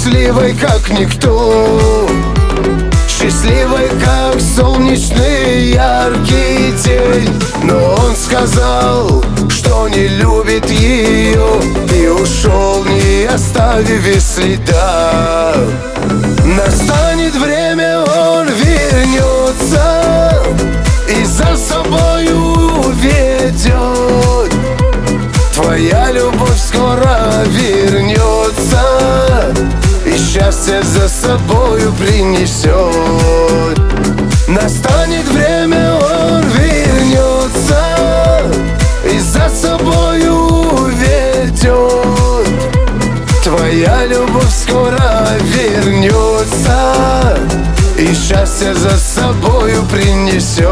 счастливой, как никто, счастливой, как солнечный яркий день. Но он сказал, что не любит ее, и ушел, не оставив и следа. Настанет время, он вернется и за собою ведет. Твоя любовь скоро вернется и счастье за собою принесет. Настанет время, он вернется и за собою ведет. Твоя любовь скоро вернется и счастье за собою принесет.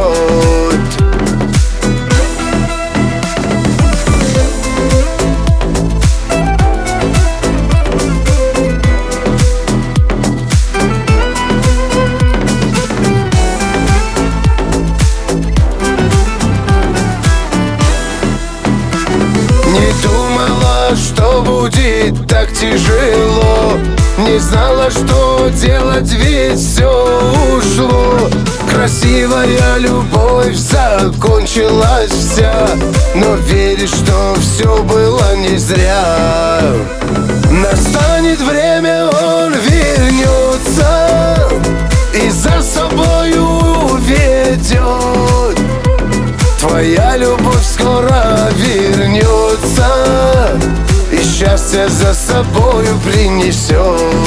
Что будет так тяжело, не знала, что делать, ведь все ушло. Красивая любовь закончилась вся, но веришь, что все было не зря. Настанет время, он вернется и за собою ведет. Твоя любовь скоро вернется и счастье за собою принесет.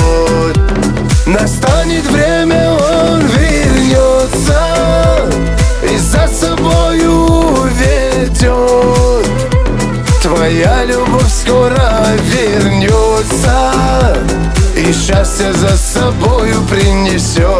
Настанет время, он вернется и за собою ведет. Твоя любовь скоро вернется и счастье за собою принесет.